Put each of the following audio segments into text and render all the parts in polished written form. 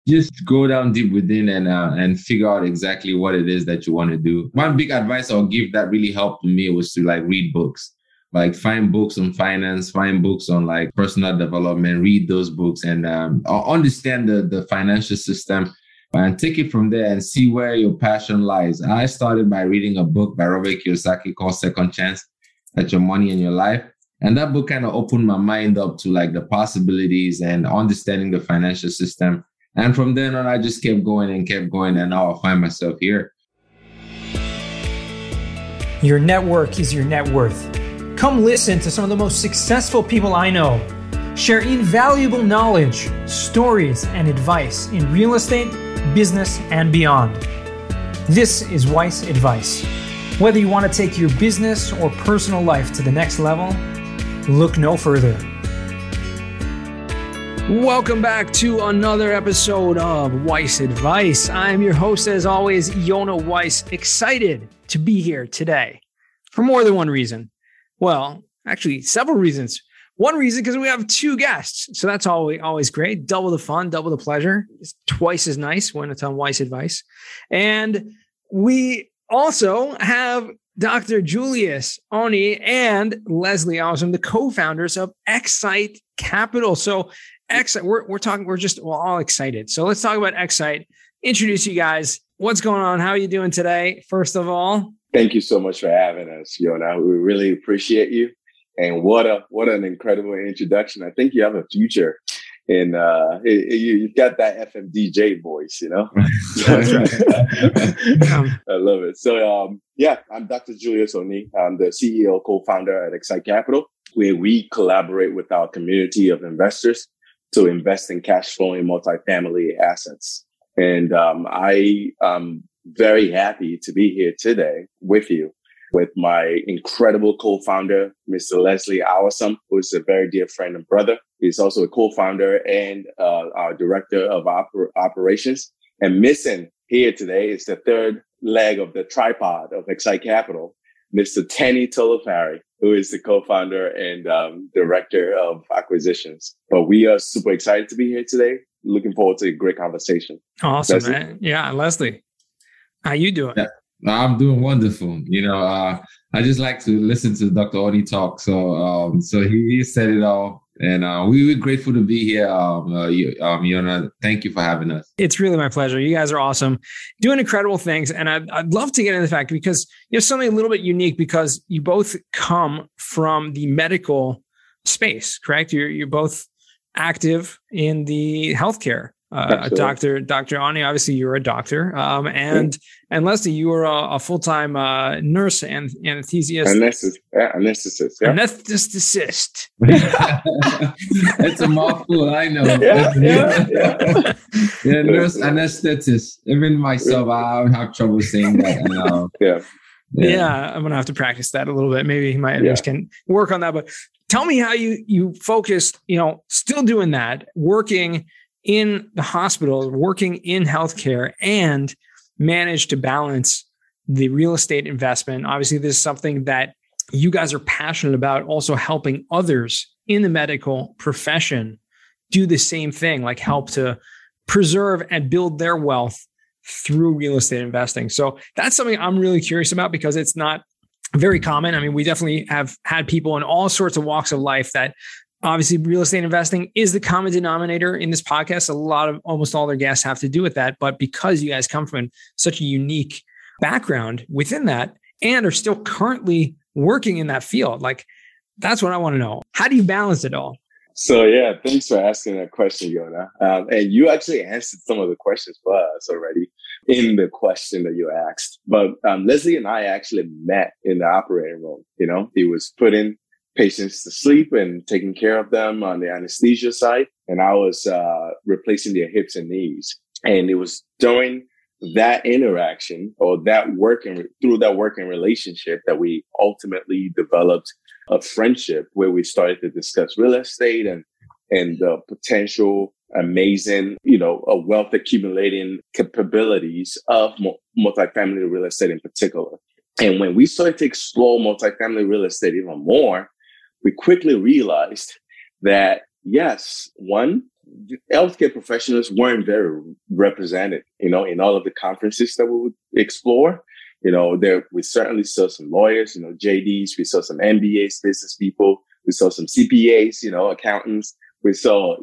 just go down deep within and figure out exactly what it is that you want to do. One big advice I'll give that really helped me was to like read books. Like find books on finance, find books on like personal development, read those books and understand the financial system and take it from there and see where your passion lies. I started by reading a book by Robert Kiyosaki called Second Chance at Your Money and Your Life. And that book kind of opened my mind up to like the possibilities and understanding the financial system. And from then on, I just kept going, and now I find myself here. Your network is your net worth. Come listen to some of the most successful people I know share invaluable knowledge, stories, and advice in real estate, business, and beyond. This is Weiss Advice. Whether you want to take your business or personal life to the next level, look no further. Welcome back to another episode of Weiss Advice. I'm your host, as always, Yonah Weiss, excited to be here today for more than one reason. Well, actually, several reasons. One reason, because we have two guests. So that's always great. Double the fun, double the pleasure. It's twice as nice when it's on Weiss Advice. And we also have Dr. Julius Oni and Leslie Awesome, the co-founders of Excite Capital. So Excite, we're all excited. So let's talk about Excite. Introduce you guys. What's going on? How are you doing today? First of all. Thank you so much for having us, Yonah. We really appreciate you. And what an incredible introduction. I think you have a future in you've got that FM DJ voice, you know? That's right. I love it. So I'm Dr. Julius Oni. I'm the CEO, co-founder at Excite Capital, where we collaborate with our community of investors to invest in cash flowing multifamily assets. And I am very happy to be here today with you, with my incredible co-founder, Mr. Leslie Awesome, who is a very dear friend and brother. He's also a co-founder and our director of operations. And missing here today is the third leg of the tripod of Excite Capital, Mr. Tenny Tolofari, who is the co-founder and director of acquisitions. But we are super excited to be here today. Looking forward to a great conversation. Awesome, Leslie? Man. Yeah, Leslie, how you doing? Yeah. I'm doing wonderful. You know, I just like to listen to Dr. Oni talk. So he said it all. And we're grateful to be here. Yonah, thank you for having us. It's really my pleasure. You guys are awesome, doing incredible things. And I'd love to get into the fact because you have something a little bit unique because you both come from the medical space, correct? You're both active in the healthcare. Dr. Ani, obviously you're a doctor, and Leslie, you were a full-time nurse and anesthetist. Anesthetist. Yeah. Anesthetist. It's a mouthful, I know. Yeah, nurse anesthetist. Even myself, I have trouble saying that. Yeah, I'm gonna have to practice that a little bit. Maybe my editors can work on that. But tell me how you focused. Still doing that, working in the hospital, working in healthcare, and manage to balance the real estate investment. Obviously, this is something that you guys are passionate about, also helping others in the medical profession do the same thing, like help to preserve and build their wealth through real estate investing. So that's something I'm really curious about because it's not very common. I mean, we definitely have had people in all sorts of walks of life that obviously, real estate investing is the common denominator in this podcast. Almost all their guests have to do with that. But because you guys come from such a unique background within that and are still currently working in that field, like that's what I want to know. How do you balance it all? So, thanks for asking that question, Yonah. And you actually answered some of the questions for us already in the question that you asked. But Leslie and I actually met in the operating room. He was putting patients to sleep and taking care of them on the anesthesia side. And I was replacing their hips and knees. And it was during that interaction or through that working relationship that we ultimately developed a friendship where we started to discuss real estate and the potential amazing, a wealth accumulating capabilities of multifamily real estate in particular. And when we started to explore multifamily real estate even more, we quickly realized that, yes, one, healthcare professionals weren't very represented, in all of the conferences that we would explore. We certainly saw some lawyers, JDs, we saw some MBAs, business people, we saw some CPAs, accountants, we saw,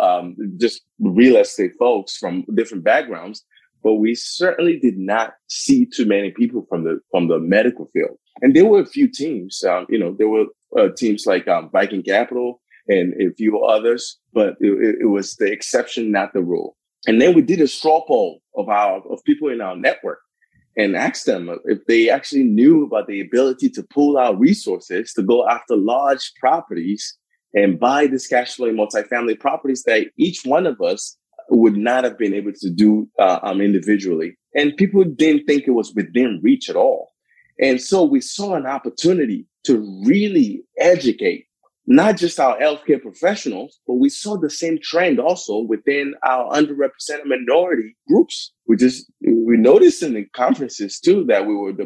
just real estate folks from different backgrounds, but we certainly did not see too many people from the medical field. And there were a few teams, there were teams like Viking Capital and a few others, but it was the exception, not the rule. And then we did a straw poll of people in our network and asked them if they actually knew about the ability to pool our resources to go after large properties and buy this cash flow multifamily properties that each one of us would not have been able to do individually. And people didn't think it was within reach at all. And so we saw an opportunity to really educate not just our healthcare professionals, but we saw the same trend also within our underrepresented minority groups. We noticed in the conferences too that we were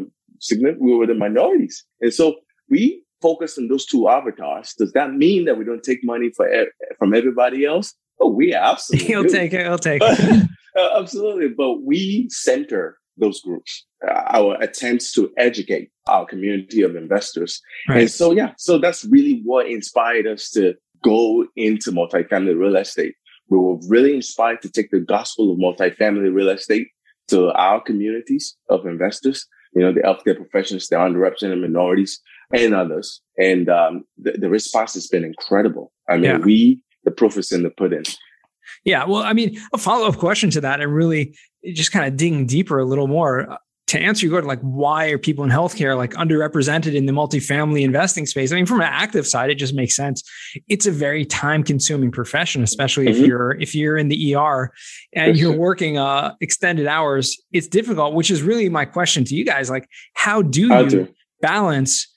the minorities. And so we focused on those two avatars. Does that mean that we don't take money from everybody else? Oh, we absolutely He'll take it. Absolutely. But we center those groups, our attempts to educate our community of investors. Right. And so that's really what inspired us to go into multifamily real estate. We were really inspired to take the gospel of multifamily real estate to our communities of investors, the healthcare professionals, the underrepresented minorities, and others. And the response has been incredible. I mean, the proof is in the pudding. Yeah. Well, I mean, a follow-up question to that and really just kind of digging deeper a little more to answer your question, like, why are people in healthcare like underrepresented in the multifamily investing space? I mean, from an active side, it just makes sense. It's a very time-consuming profession, especially if you're in the ER and you're working extended hours. It's difficult, which is really my question to you guys. Like, how do you balance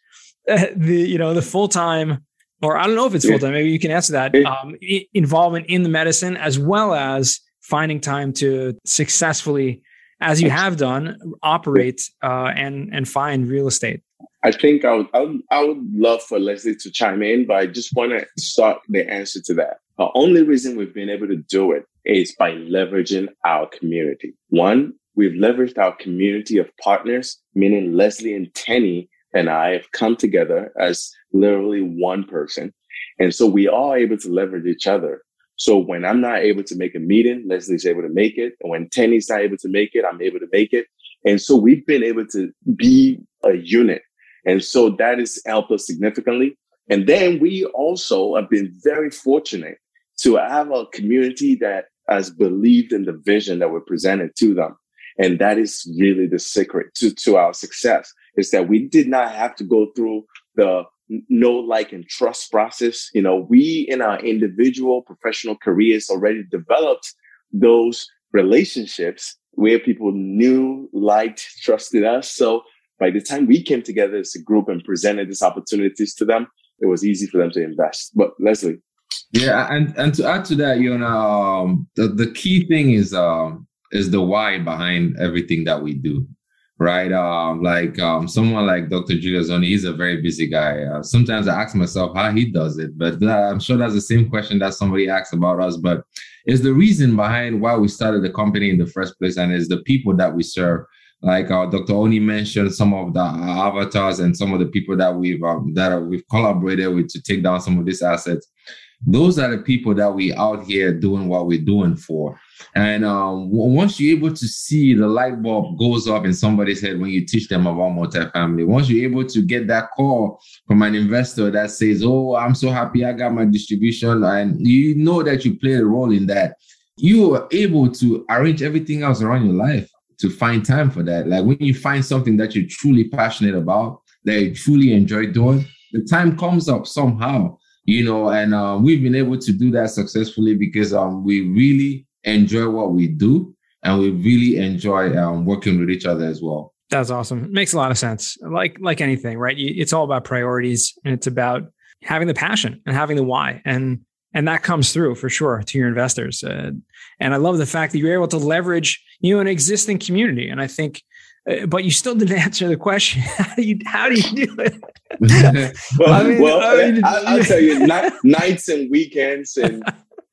the full-time, or I don't know if it's full-time, maybe you can answer that, involvement in the medicine, as well as finding time to successfully, as you have done, operate and find real estate? I think I would love for Leslie to chime in, but I just want to start the answer to that. The only reason we've been able to do it is by leveraging our community. One, we've leveraged our community of partners, meaning Leslie and Tenny and I have come together as literally one person. And so we are able to leverage each other. So when I'm not able to make a meeting, Leslie's able to make it. And when Tenny's not able to make it, I'm able to make it. And so we've been able to be a unit. And so that has helped us significantly. And then we also have been very fortunate to have a community that has believed in the vision that we're presented to them. And that is really the secret to our success, is that we did not have to go through the know, like, and trust process. We in our individual professional careers already developed those relationships where people knew, liked, trusted us. So by the time we came together as a group and presented these opportunities to them, it was easy for them to invest. But Leslie. Yeah. And to add to that, the key thing is the why behind everything that we do. Right. Someone like Dr. Giuliazzoni, he's a very busy guy. Sometimes I ask myself how he does it, but I'm sure that's the same question that somebody asks about us. But it's the reason behind why we started the company in the first place, and it's the people that we serve. Like Dr. Oni mentioned, some of the avatars and some of the people that we've collaborated with to take down some of these assets. Those are the people that we out here doing what we're doing for. And once you're able to see the light bulb goes off in somebody's head when you teach them about multifamily, once you're able to get that call from an investor that says, "Oh, I'm so happy I got my distribution," and you know that you play a role in that, you are able to arrange everything else around your life to find time for that. Like when you find something that you're truly passionate about, that you truly enjoy doing, the time comes up somehow. And we've been able to do that successfully because we really enjoy what we do, and we really enjoy working with each other as well. That's awesome. It makes a lot of sense. Like anything, right? It's all about priorities, and it's about having the passion and having the why, and that comes through for sure to your investors. And I love the fact that you're able to leverage an existing community. And I think, but you still didn't answer the question. How do you do it? I'll tell you, nights and weekends and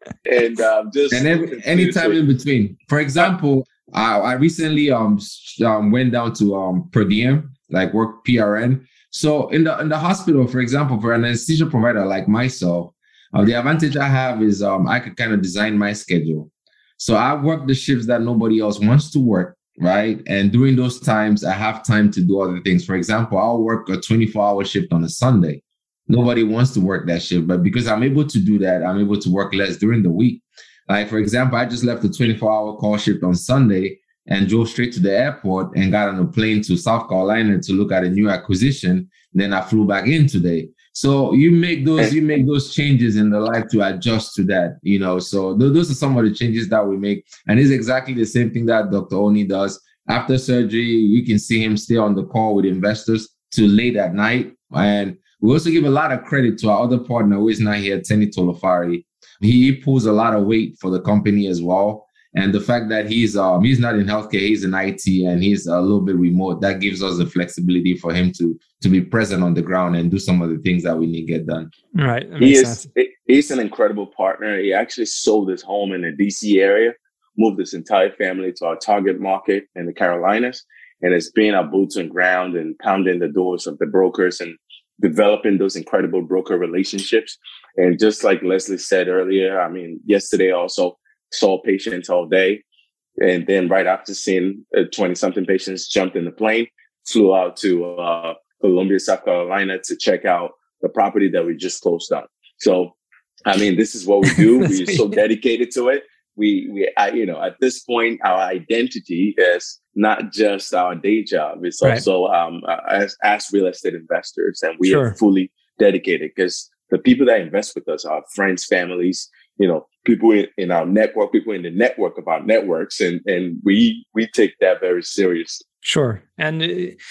and anytime in between. For example, I recently went down to per diem, like work PRN. So in the hospital, for example, for an anesthesia provider like myself, the advantage I have is I could kind of design my schedule. So I work the shifts that nobody else wants to work, right? And during those times, I have time to do other things. For example, I'll work a 24-hour shift on a Sunday. Nobody wants to work that shift, but because I'm able to do that, I'm able to work less during the week. Like, for example, I just left a 24-hour call shift on Sunday and drove straight to the airport and got on a plane to South Carolina to look at a new acquisition. Then I flew back in today. So you make those changes in the life to adjust to that, you know. So those are some of the changes that we make. And it's exactly the same thing that Dr. Oni does. After surgery, you can see him stay on the call with investors till late at night. And we also give a lot of credit to our other partner who is not here, Tenny Tolofari. He pulls a lot of weight for the company as well. And the fact that he's not in healthcare, he's in IT, and he's a little bit remote, that gives us the flexibility for him to be present on the ground and do some of the things that we need to get done. Right. He's an incredible partner. He actually sold his home in the DC area, moved his entire family to our target market in the Carolinas, and it's been our boots on ground and pounding the doors of the brokers and developing those incredible broker relationships. And just like Leslie said earlier, I mean, yesterday also saw patients all day. And then right after seeing 20-something patients, jumped in the plane, flew out to Columbia, South Carolina to check out the property that we just closed on. So, I mean, this is what we do. We're so dedicated to it. At this point, our identity is not just our day job. It's also as real estate investors, and we are fully dedicated because the people that invest with us are friends, families, you know, people in our network, people in the network of our networks, and we take that very seriously. Sure. And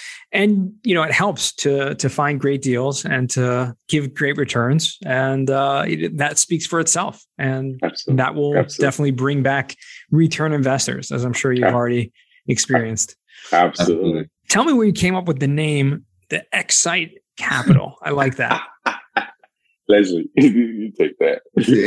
you know, it helps to find great deals and to give great returns. And that speaks for itself. And that will definitely bring back return investors, as I'm sure you've already experienced. Absolutely. Tell me where you came up with the name, the Excite Capital. I like that. Leslie, you take that.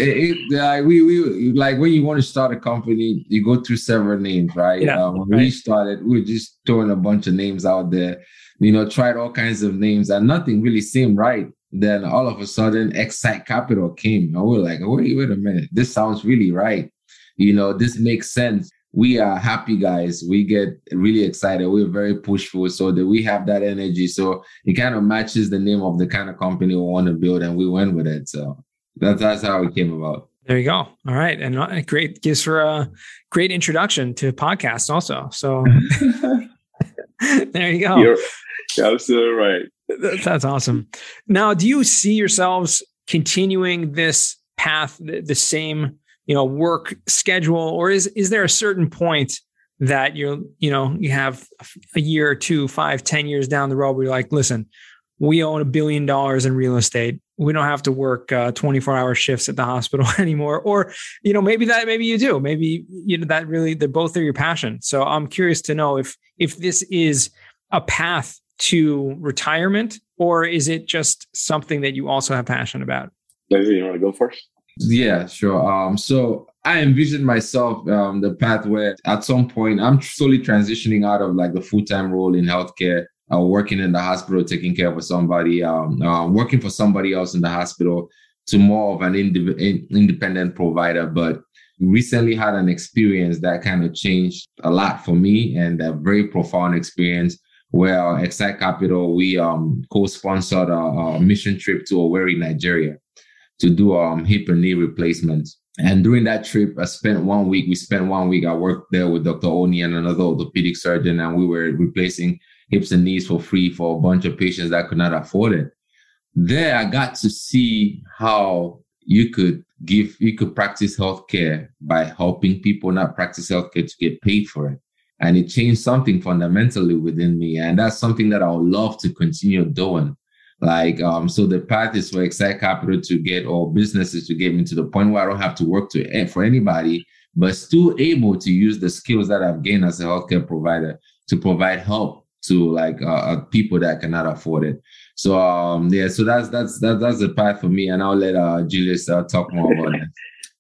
We like when you want to start a company, you go through several names, right? Yeah, when we started, we were just throwing a bunch of names out there, you know, tried all kinds of names and nothing really seemed right. Then all of a sudden, Excite Capital came. And we were like, wait a minute, this sounds really right. You know, this makes sense. We are happy guys. We get really excited. We're very pushful, so that we have that energy. So it kind of matches the name of the kind of company we want to build, and we went with it. So that's how it came about. There you go. All right, and great gives for a great introduction to podcasts, also. So there you go. You're absolutely right. That's awesome. Now, do you see yourselves continuing this path, the same, you know, work schedule, or is there a certain point that you have a year or 2, 5, 10 years down the road where you're like, listen, we own $1 billion in real estate. We don't have to work 24-hour shifts at the hospital anymore. Or, you know, maybe you do. Maybe, you know, that really, they're both your passion. So I'm curious to know if this is a path to retirement, or is it just something that you also have passion about? Leslie, you want to go first? Yeah, sure. So I envision myself the path where at some point I'm slowly transitioning out of like the full-time role in healthcare, working in the hospital, taking care of somebody, working for somebody else in the hospital, to more of an independent provider. But recently had an experience that kind of changed a lot for me, and a very profound experience where Excite Capital, we co-sponsored a mission trip to Owerri, Nigeria, to do hip and knee replacements. And during that trip, we spent 1 week. I worked there with Dr. Oni and another orthopedic surgeon, and we were replacing hips and knees for free for a bunch of patients that could not afford it. There, I got to see how you could practice healthcare by helping people not practice healthcare to get paid for it. And it changed something fundamentally within me. And that's something that I would love to continue doing. Like, so the path is for Excite Capital to get all businesses to get me to the point where I don't have to work for anybody, but still able to use the skills that I've gained as a healthcare provider to provide help to like people that cannot afford it. So so that's the path for me, and I'll let Julius talk more about that.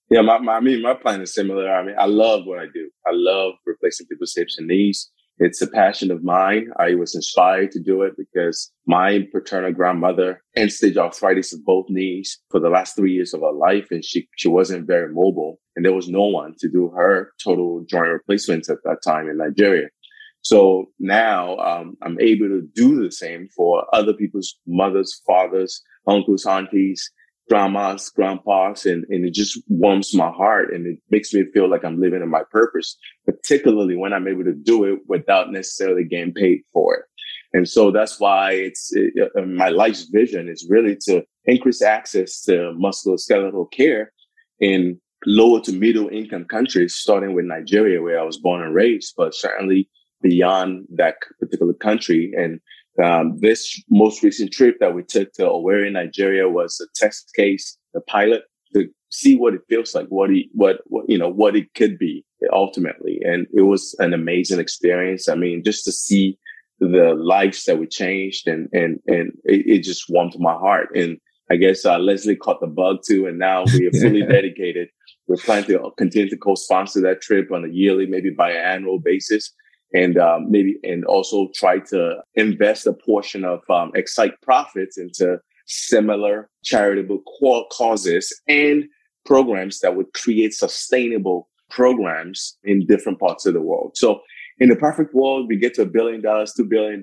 Yeah, my plan is similar. I mean, I love what I do. I love replacing people's hips and knees. It's a passion of mine. I was inspired to do it because my paternal grandmother had stage arthritis of both knees for the last 3 years of her life. And she wasn't very mobile, and there was no one to do her total joint replacements at that time in Nigeria. So now, I'm able to do the same for other people's mothers, fathers, uncles, aunties, grandmas, grandpas, and it just warms my heart, and it makes me feel like I'm living in my purpose, particularly when I'm able to do it without necessarily getting paid for it. And so that's why my life's vision is really to increase access to musculoskeletal care in lower to middle income countries, starting with Nigeria, where I was born and raised, but certainly beyond that particular country. And this most recent trip that we took to Owerri, Nigeria, was a test case, a pilot, to see what it feels like, what it could be ultimately. And it was an amazing experience. I mean, just to see the lives that we changed, and it just warmed my heart. And I guess Leslie caught the bug too, and now we are fully dedicated. We're planning to continue to co-sponsor that trip on a yearly, maybe biannual basis. And also try to invest a portion of Excite profits into similar charitable causes and programs that would create sustainable programs in different parts of the world. So in the perfect world, we get to $1 billion, $2 billion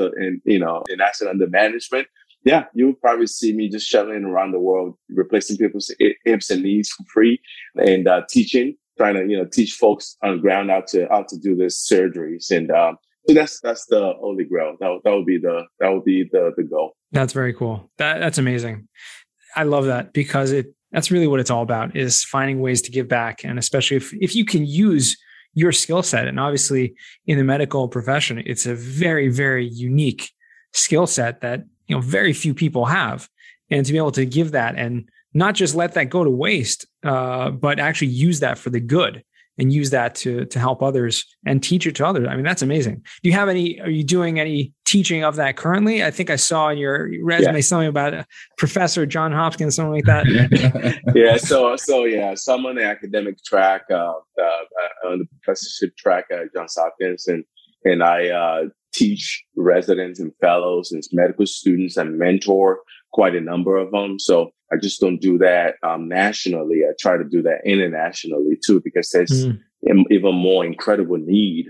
in asset under management. Yeah, you'll probably see me just shuttling around the world, replacing people's hips and knees for free, and teaching. Trying to, teach folks on the ground how to do this surgeries. And so that's the holy grail. That would be the goal. That's very cool. That's amazing. I love that, because that's really what it's all about, is finding ways to give back. And especially if you can use your skill set. And obviously in the medical profession, it's a very, very unique skill set that, very few people have. And to be able to give that and not just let that go to waste, but actually use that for the good and use that to help others and teach it to others. I mean, that's amazing. Are you doing any teaching of that currently? I think I saw in your resume something about Professor John Hopkins, something like that. Yeah. So I'm on the academic track, on the professorship track at Johns Hopkins, and I teach residents and fellows and medical students and mentor quite a number of them. So I just don't do that nationally. I try to do that internationally too, because there's even more incredible need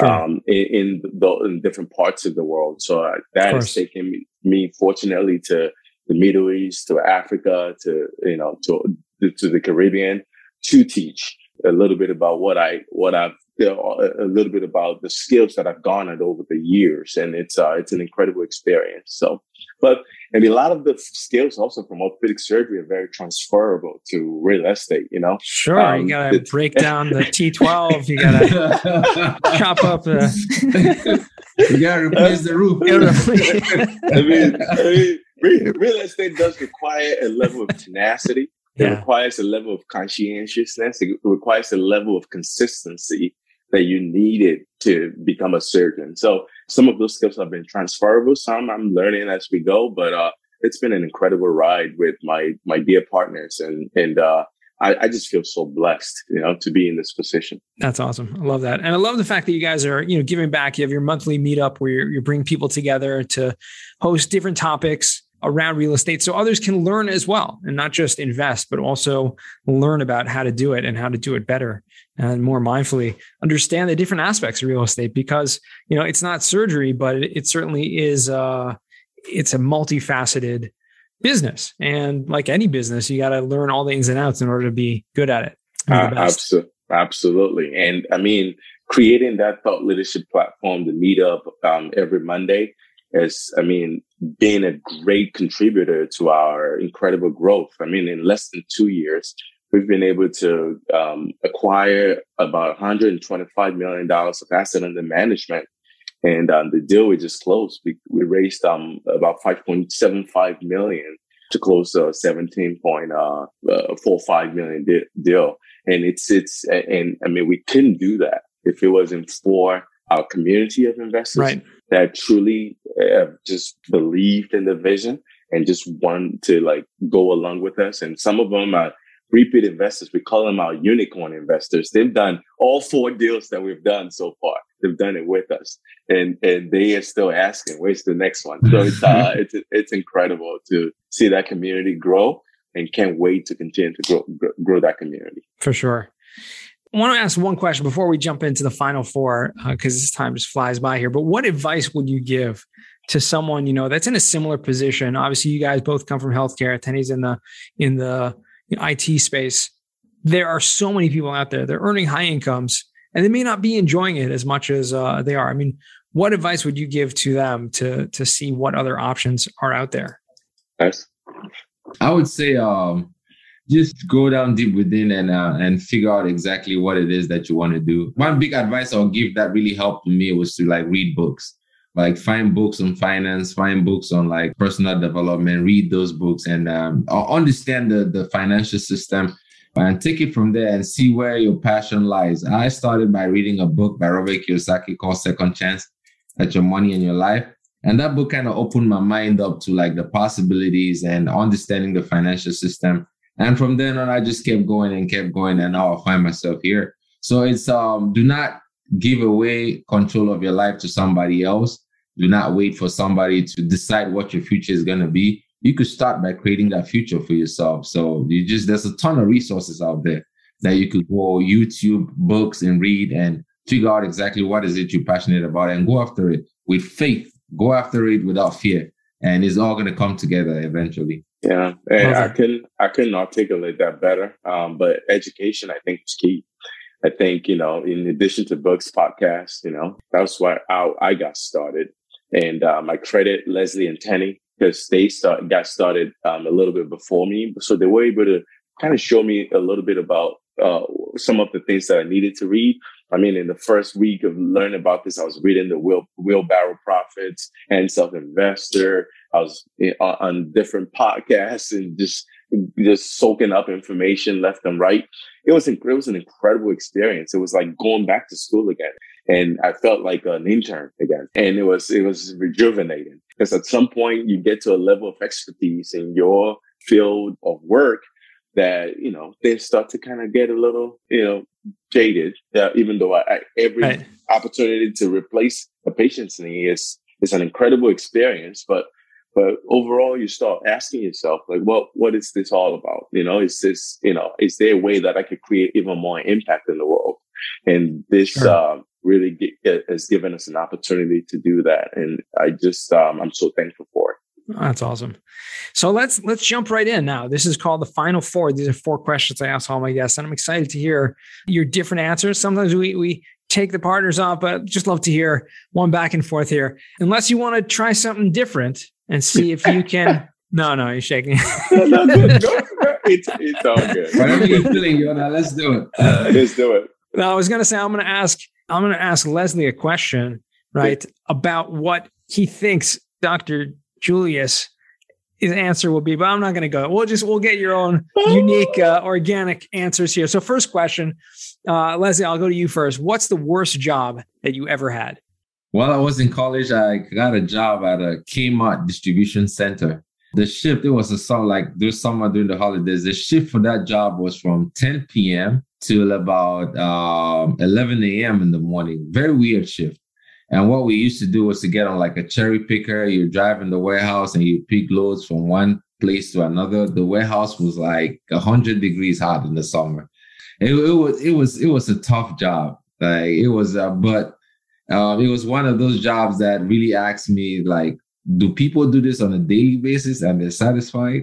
in different parts of the world. So that has taken me fortunately to the Middle East, to Africa, to the Caribbean, to teach a little bit about a little bit about the skills that I've garnered over the years, and it's an incredible experience. So, a lot of the skills also from orthopedic surgery are very transferable to real estate. Sure, you gotta break down the T12. You gotta chop up you gotta replace the roof. Real estate does require a level of tenacity. It requires a level of conscientiousness. It requires a level of consistency that you needed to become a surgeon. So some of those skills have been transferable. Some I'm learning as we go, but it's been an incredible ride with my dear partners. And I just feel so blessed, to be in this position. That's awesome. I love that. And I love the fact that you guys are, giving back. You have your monthly meetup where you bring people together to host different topics around real estate so others can learn as well, and not just invest, but also learn about how to do it and how to do it better and more mindfully, understand the different aspects of real estate, because, it's not surgery, but it certainly is, it's a multifaceted business. And like any business, you got to learn all the ins and outs in order to be good at it. Absolutely. And I mean, creating that thought leadership platform, the meetup every Monday, being a great contributor to our incredible growth. I mean, in less than 2 years, we've been able to acquire about $125 million of asset under management. And the deal we just closed, we raised about $5.75 million to close a $17.45 million deal. And we couldn't do that if it wasn't for our community of investors that truly just believed in the vision and just wanted to go along with us. And some of them repeat investors. We call them our unicorn investors. They've done all 4 deals that we've done so far. They've done it with us, and they are still asking, "Where's the next one?" So it's incredible to see that community grow, and can't wait to continue to grow that community. For sure. I want to ask one question before we jump into the final 4, because this time just flies by here. But what advice would you give to someone, that's in a similar position? Obviously, you guys both come from healthcare. Tenny's in the IT space. There are so many people out there. They're earning high incomes, and they may not be enjoying it as much as they are. I mean, what advice would you give to them to see what other options are out there? Nice. I would say just go down deep within and figure out exactly what it is that you want to do. One big advice I'll give that really helped me was to read books. Find books on finance, find books on personal development, read those books and understand the financial system and take it from there and see where your passion lies. I started by reading a book by Robert Kiyosaki called Second Chance at Your Money and Your Life. And that book kind of opened my mind up to the possibilities and understanding the financial system. And from then on, I just kept going, and now I find myself here. So it's do not give away control of your life to somebody else. Do not wait for somebody to decide what your future is going to be. You could start by creating that future for yourself. So there's a ton of resources out there that you could go YouTube, books, and read and figure out exactly what is it you're passionate about and go after it with faith. Go after it without fear. And it's all going to come together eventually. Yeah, and I couldn't articulate that better. But education, I think, is key. I think, in addition to books, podcasts, that's why I got started. And I credit Leslie and Tenny because they got started a little bit before me. So they were able to kind of show me a little bit about some of the things that I needed to read. I mean, in the first week of learning about this, I was reading the Wheelbarrow Profits and Self-Investor. I was on different podcasts and just soaking up information left and right. It was an incredible experience. It was like going back to school again. And I felt like an intern again. And it was rejuvenating because at some point you get to a level of expertise in your field of work that, they start to kind of get a little, jaded. Even though every opportunity to replace a patient's knee is an incredible experience. But overall, you start asking yourself, what is this all about? Is this, is there a way that I could create even more impact in the world? And this really has given us an opportunity to do that. And I'm so thankful for it. That's awesome. So let's jump right in now. This is called the final 4. These are 4 questions I ask all my guests, and I'm excited to hear your different answers. Sometimes we take the partners off, but just love to hear one back and forth here. Unless you want to try something different and see if you can. No, you're shaking. No, it's all good. Whatever you're feeling, Yona, let's do it. Let's do it. No, I was going to say I'm going to ask Leslie a question, right, about what he thinks Dr. Julius, his answer will be, but I'm not going to go. We'll get your own unique, organic answers here. So first question, Leslie, I'll go to you first. What's the worst job that you ever had? While I was in college, I got a job at a Kmart distribution center. The shift, it was there's summer during the holidays. The shift for that job was from 10 p.m. till about 11 a.m. in the morning. Very weird shift. And what we used to do was to get on a cherry picker. You drive in the warehouse and you pick loads from one place to another. The warehouse was 100 degrees hot in the summer. It was a tough job. It was one of those jobs that really asked me, do people do this on a daily basis and they're satisfied?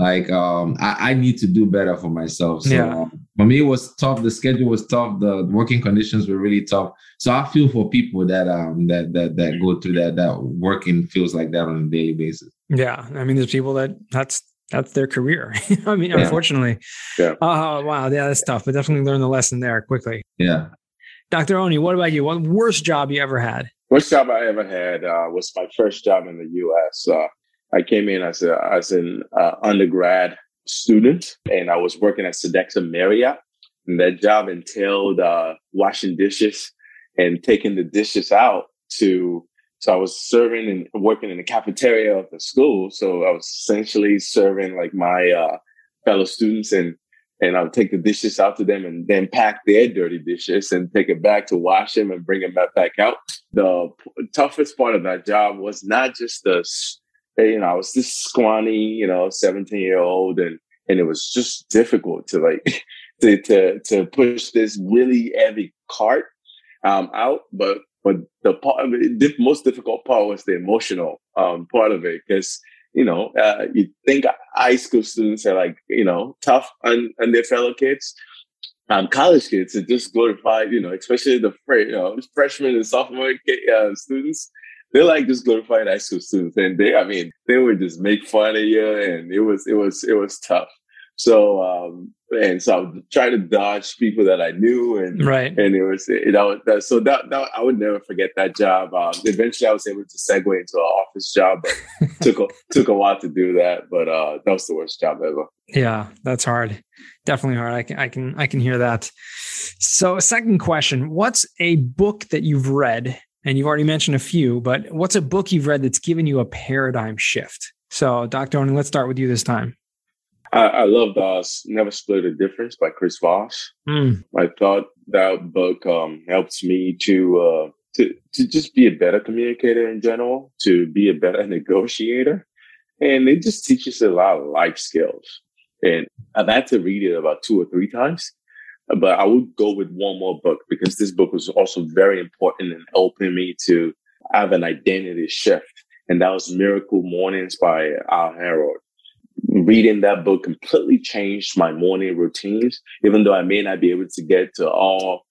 I need to do better for myself. So for me, it was tough. The schedule was tough. The working conditions were really tough. So I feel for people that go through that working feels like that on a daily basis. Yeah. I mean, there's people that's their career. I mean, unfortunately. Yeah. Oh, wow. Yeah, that's tough, but definitely learn the lesson there quickly. Yeah. Dr. Oni, what about you? What worst job you ever had? Worst job I ever had was my first job in the U.S. I came in as an undergrad student, and I was working at Sodexo Marriott. And that job entailed washing dishes and taking the dishes out so I was serving and working in the cafeteria of the school. So I was essentially serving my fellow students and and I would take the dishes out to them and then pack their dirty dishes and take it back to wash them and bring them back out. The toughest part of that job was not just I was this scrawny, 17-year-old, and it was just difficult to like to push this really heavy cart out. But the most difficult part was the emotional part of it, because you think high school students are like tough on their fellow kids. College kids are just glorified, especially the freshmen and sophomore students. They're like just glorified high school students, and they would just make fun of you, and it was tough. So so I would try to dodge people that I knew, and right. And it was so that I would never forget that job. Eventually, I was able to segue into an office job, but took a while to do that. But that was the worst job ever. Yeah, that's hard. Definitely hard. I can hear that. So, second question: what's a book that you've read? And you've already mentioned a few, but what's a book you've read that's given you a paradigm shift? So, Dr. Oni, let's start with you this time. I loved Never Split a Difference by Chris Voss. I thought that book helps me to just be a better communicator in general, to be a better negotiator. And it just teaches a lot of life skills. And I've had to read it about 2 or 3 times. But I would go with one more book, because this book was also very important in helping me to have an identity shift. And that was Miracle Mornings by Al Harold. Reading that book completely changed my morning routines, even though I may not be able to get to all,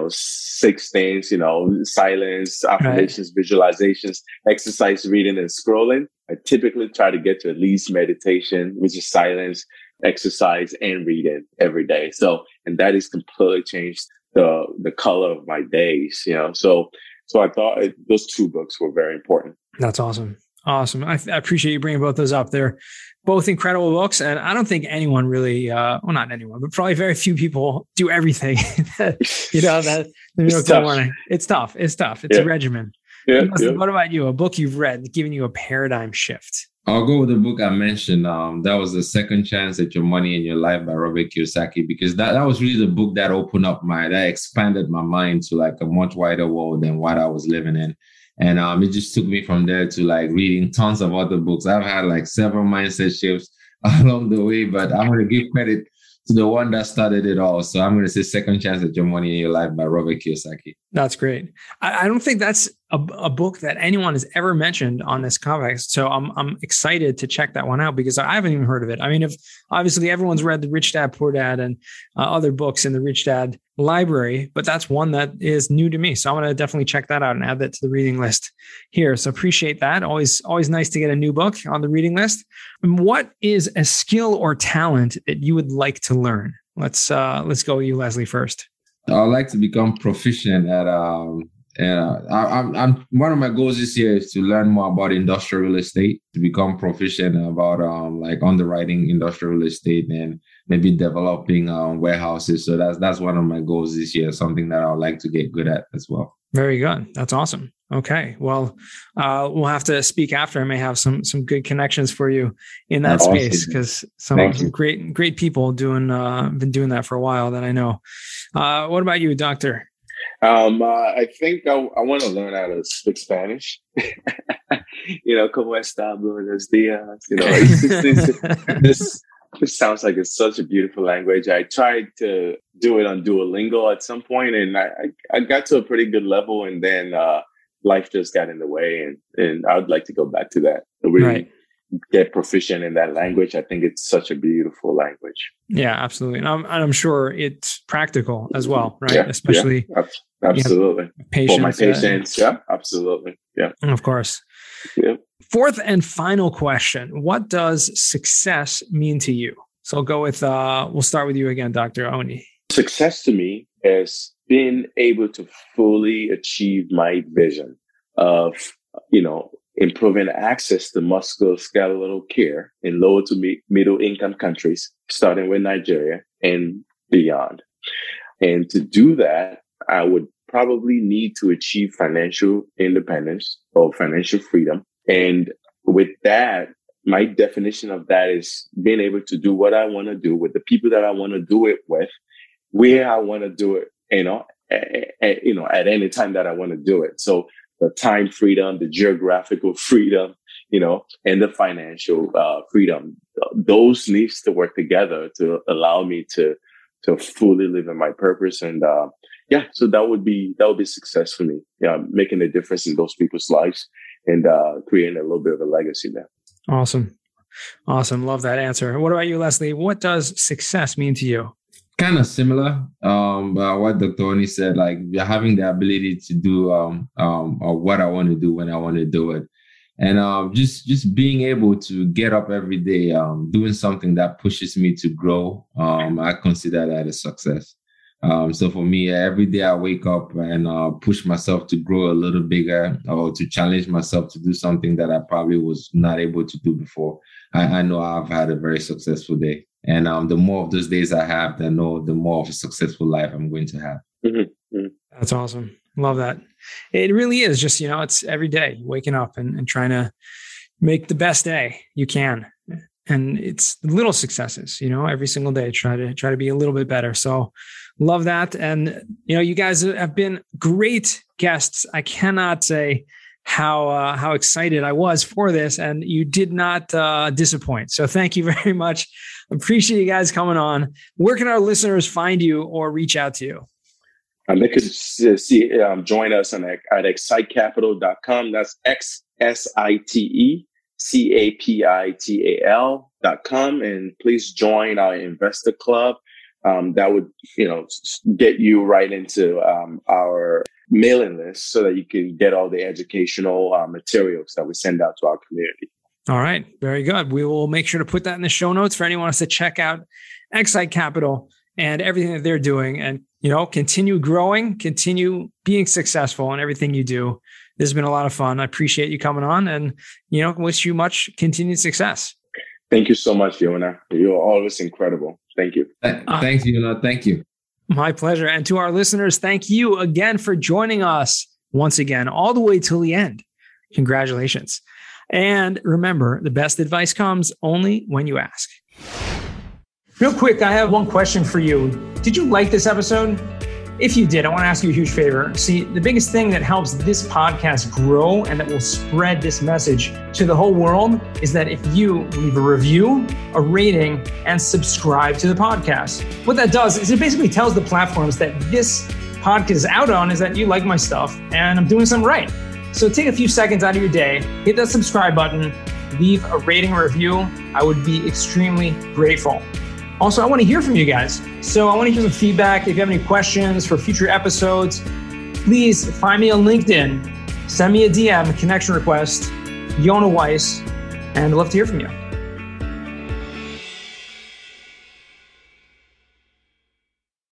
6 things, silence, affirmations, right, visualizations, exercise, reading, and scrolling. I typically try to get to at least meditation, which is silence, exercise, and reading every day. So, and that has completely changed the color of my days, So I thought those 2 books were very important. That's awesome. Awesome. I appreciate you bringing both those up. They're both incredible books. And I don't think anyone really, not anyone, but probably very few people do everything. That the Miracle Morning. It's tough. It's a regimen. Yeah, What about you? A book you've read giving you a paradigm shift? I'll go with the book I mentioned. That was The Second Chance at Your Money and Your Life by Robert Kiyosaki, because that was really the book that opened up that expanded my mind to like a much wider world than what I was living in. And it just took me from there to like reading tons of other books. I've had like several mindset shifts along the way, but I'm going to give credit to the one that started it all. So I'm going to say Second Chance at Your Money and Your Life by Robert Kiyosaki. That's great. I don't think that's a book that anyone has ever mentioned on this context. So I'm excited to check that one out, because I haven't even heard of it. I mean, if obviously everyone's read the Rich Dad, Poor Dad and other books in the Rich Dad library, but that's one that is new to me. So I'm going to definitely check that out and add that to the reading list here. So appreciate that. Always nice to get a new book on the reading list. What is a skill or talent that you would like to learn? Let's go with you, Leslie, first. I'd like to become proficient at I'm one of my goals this year is to learn more about industrial real estate, to become proficient about like underwriting industrial real estate and maybe developing warehouses. So that's one of my goals this year, something that I would like to get good at as well. Very good. That's awesome. Okay. Well, we'll have to speak after. I may have some good connections for you in that space, because some great people been doing that for a while that I know. What about you, Doctor? I think I want to learn how to speak Spanish. Como está, buenos días. This sounds like it's such a beautiful language. I tried to do it on Duolingo at some point, and I got to a pretty good level, and then life just got in the way, and I would like to go back to that. Really get proficient in that language. I think it's such a beautiful language. Yeah, absolutely. And I'm sure it's practical as well, right? Especially absolutely. Patience. For my patients. Yeah, absolutely. Yeah. Of course. Yeah. Fourth and final question. What does success mean to you? So I'll go with, we'll start with you again, Dr. Oni. Success to me is being able to fully achieve my vision of, improving access to musculoskeletal care in lower to middle income countries, starting with Nigeria and beyond. And to do that, I would probably need to achieve financial independence or financial freedom. And with that, my definition of that is being able to do what I want to do with the people that I want to do it with, where I want to do it, at any time that I want to do it. So the time freedom, the geographical freedom, and the financial freedom, those needs to work together to allow me to fully live in my purpose. And so that would be success for me. Yeah, making a difference in those people's lives and creating a little bit of a legacy there. Awesome. Love that answer. What about you, Leslie? What does success mean to you? Kind of similar. What Dr. Oni said, like having the ability to do what I want to do when I want to do it. And just being able to get up every day, doing something that pushes me to grow. I consider that a success. So for me, every day I wake up and push myself to grow a little bigger or to challenge myself to do something that I probably was not able to do before. I know I've had a very successful day. And the more of those days I have, the more of a successful life I'm going to have. Mm-hmm. That's awesome. Love that. It really is just, it's every day waking up and trying to make the best day you can. And it's little successes, every single day, try to be a little bit better. So love that. And, you guys have been great guests. I cannot say how excited I was for this, and you did not disappoint. So thank you very much. Appreciate you guys coming on. Where can our listeners find you or reach out to you? They could join us at excitecapital.com. That's XSITECAPITAL.com. And please join our investor club. That would, get you right into our mailing list so that you can get all the educational materials that we send out to our community. All right. Very good. We will make sure to put that in the show notes for anyone who wants to check out Excite Capital and everything that they're doing, and, continue growing, continue being successful in everything you do. This has been a lot of fun. I appreciate you coming on and, wish you much continued success. Thank you so much, Yona. You're always incredible. Thank you. Thanks, Yona. Thank you. My pleasure. And to our listeners, thank you again for joining us once again, all the way till the end. Congratulations. And remember, the best advice comes only when you ask. Real quick, I have one question for you. Did you like this episode? If you did, I want to ask you a huge favor. See, the biggest thing that helps this podcast grow and that will spread this message to the whole world is that if you leave a review, a rating, and subscribe to the podcast. What that does is it basically tells the platforms that this podcast is out on is that you like my stuff and I'm doing something right. So take a few seconds out of your day, hit that subscribe button, leave a rating or review. I would be extremely grateful. Also, I want to hear from you guys. So I want to hear some feedback. If you have any questions for future episodes, please find me on LinkedIn. Send me a DM, a connection request, Yona Weiss, and I'd love to hear from you.